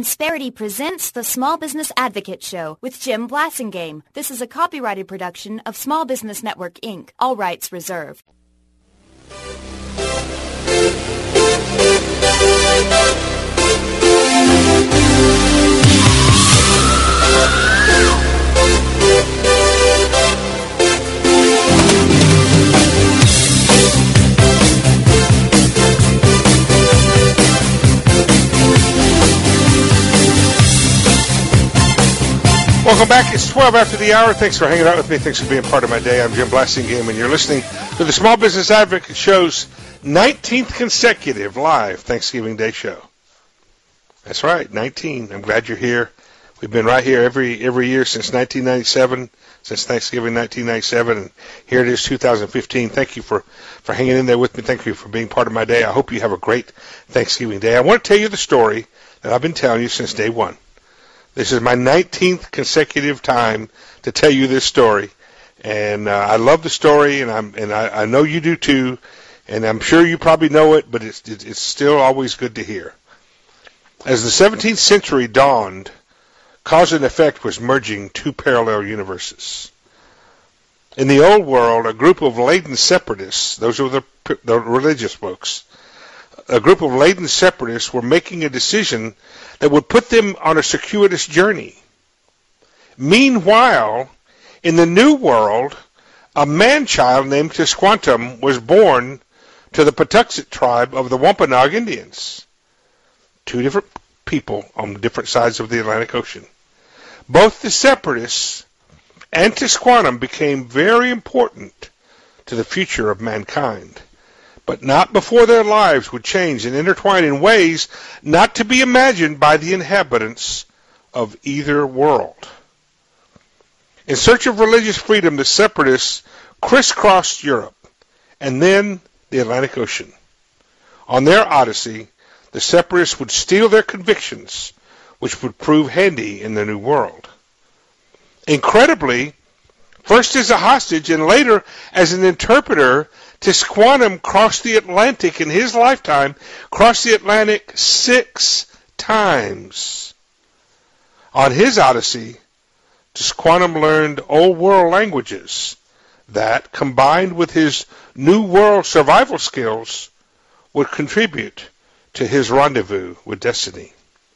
Insperity presents the Small Business Advocate Show with Jim Blasingame. This is a copyrighted production of Small Business Network, Inc. All rights reserved. Welcome back. It's 12 after the hour. Thanks for hanging out with me. Thanks for being part of my day. I'm Jim Blasingame, and you're listening to the Small Business Advocate Show's 19th consecutive live Thanksgiving Day show. That's right, 19. I'm glad you're here. We've been right here every year since 1997, since Thanksgiving 1997, and here it is 2015. Thank you for hanging in there with me. Thank you for being part of my day. I hope you have a great Thanksgiving Day. I want to tell you the story that I've been telling you since day one. This is my 19th consecutive time to tell you this story, and I love the story, and I know you do too, and I'm sure you probably know it, but it's still always good to hear. As the 17th century dawned, cause and effect was merging two parallel universes. In the old world, a group of laden separatists, those were the religious folks, a group of laden separatists were making a decision that would put them on a circuitous journey. Meanwhile, in the New World, a man-child named Tisquantum was born to the Patuxet tribe of the Wampanoag Indians. Two different people on different sides of the Atlantic Ocean. Both the separatists and Tisquantum became very important to the future of mankind, but not before their lives would change and intertwine in ways not to be imagined by the inhabitants of either world. In search of religious freedom, the separatists crisscrossed Europe and then the Atlantic Ocean. On their odyssey, the separatists would steal their convictions, which would prove handy in the New World. Incredibly, first as a hostage and later as an interpreter, Tisquantum crossed the Atlantic in his lifetime, crossed the Atlantic 6 times. On his odyssey, Tisquantum learned Old World languages that, combined with his New World survival skills, would contribute to his rendezvous with destiny.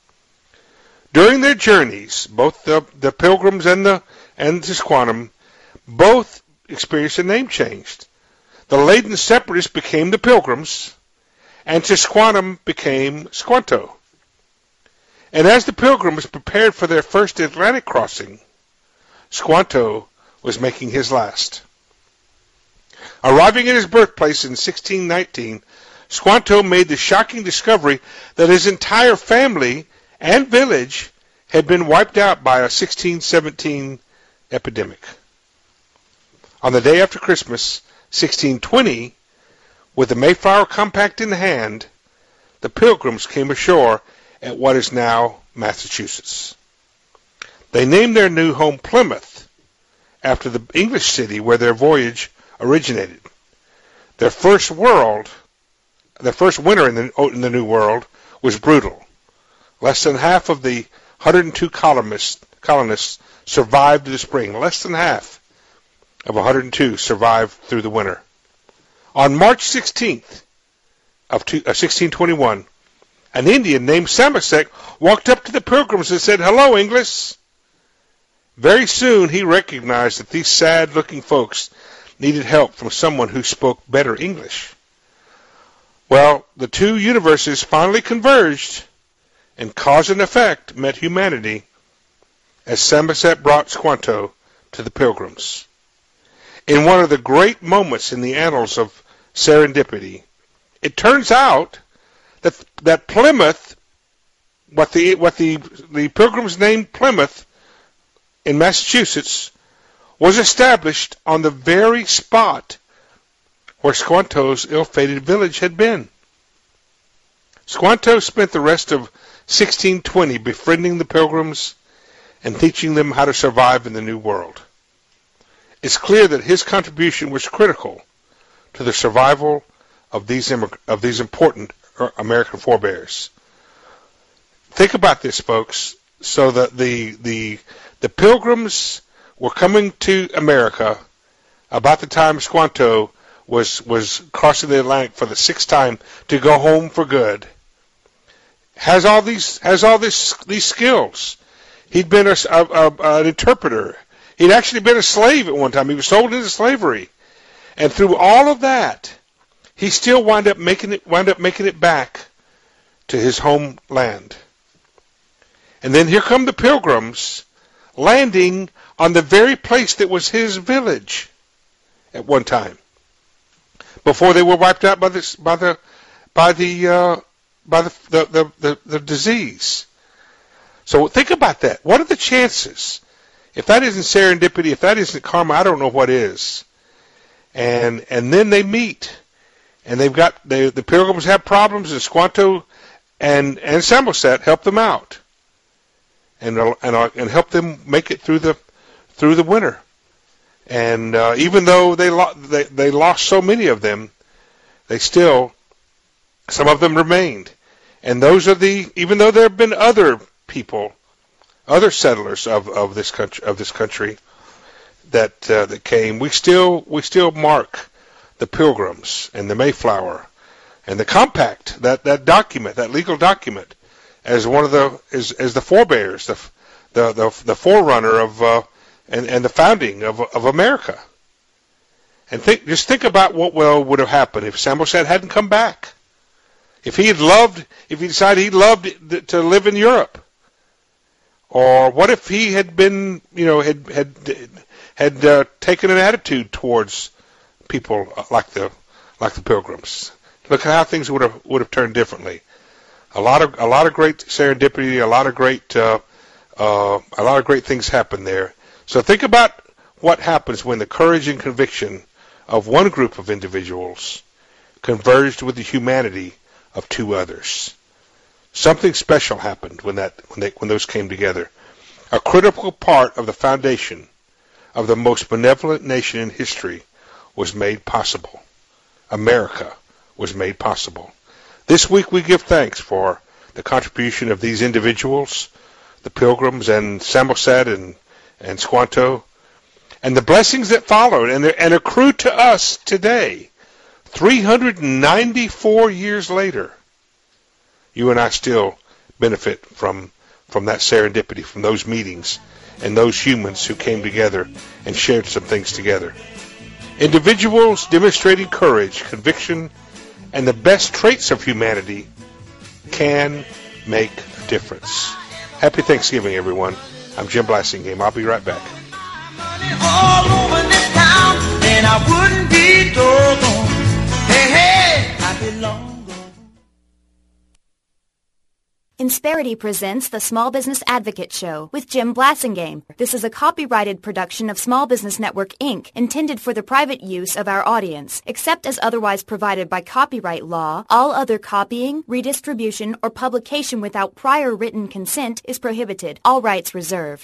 During their journeys, both the Pilgrims and Tisquantum both experienced a name change. The laden separatists became the Pilgrims, and Tisquantum became Squanto. And as the Pilgrims prepared for their first Atlantic crossing, Squanto was making his last. Arriving at his birthplace in 1619, Squanto made the shocking discovery that his entire family and village had been wiped out by a 1617 epidemic. On the day after Christmas, 1620, with the Mayflower Compact in hand, the Pilgrims came ashore at what is now Massachusetts. They named their new home Plymouth after the English city where their voyage originated. Their first winter in the New World was brutal. Less than half of the 102 colonists survived the spring. Less than half of 102 survived through the winter. On March 16th of 1621, an Indian named Samoset walked up to the Pilgrims and said, "Hello, English." Very soon he recognized that these sad-looking folks needed help from someone who spoke better English. Well, the two universes finally converged, and cause and effect met humanity as Samoset brought Squanto to the Pilgrims. In one of the great moments in the annals of serendipity, it turns out that Plymouth, what the Pilgrims named Plymouth in Massachusetts, was established on the very spot where Squanto's ill-fated village had been. Squanto spent the rest of 1620 befriending the Pilgrims and teaching them how to survive in the New World. It's clear that his contribution was critical to the survival of these important American forebears. think about this, folks. So that the Pilgrims were coming to America about the time Squanto was crossing the Atlantic for the sixth time to go home for good. Has all these skills. He'd been an interpreter. He'd actually been a slave at one time. He was sold into slavery, and through all of that, he still wound up making it back to his homeland. And then here come the Pilgrims, landing on the very place that was his village at one time, before they were wiped out by the disease. So think about that. What are the chances? If that isn't serendipity, if that isn't karma, I don't know what is. And then they meet, and the Pilgrims have problems, and Squanto and Samoset help them out, and help them make it through the winter. And even though they lost so many of them, some of them remained. And those are even though there have been other people, other settlers of this country that came, we still mark the Pilgrims and the Mayflower and the Compact, that document, that legal document, as one of the forebears, the forerunner of and the founding of America. And just think about what would have happened if Samoset hadn't come back. If he decided he loved to live in Europe, or what if he had been, had taken an attitude towards people like the Pilgrims? Look at how things would have turned differently. A lot of great serendipity, a lot of great things happen there. So think about what happens when the courage and conviction of one group of individuals converged with the humanity of two others. Something special happened when those came together. A critical part of the foundation of the most benevolent nation in history was made possible. America was made possible. This week we give thanks for the contribution of these individuals, the Pilgrims and Samoset and Squanto, and the blessings that followed and accrue to us today, 394 years later. You and I still benefit from that serendipity, from those meetings, and those humans who came together and shared some things together. Individuals demonstrating courage, conviction, and the best traits of humanity can make a difference. Happy Thanksgiving, everyone. I'm Jim Blasingame. I'll be right back. All over this town, and I wouldn't be doggone. Hey, I belong. Insperity presents the Small Business Advocate Show with Jim Blasingame. This is a copyrighted production of Small Business Network, Inc., intended for the private use of our audience. Except as otherwise provided by copyright law, all other copying, redistribution, or publication without prior written consent is prohibited. All rights reserved.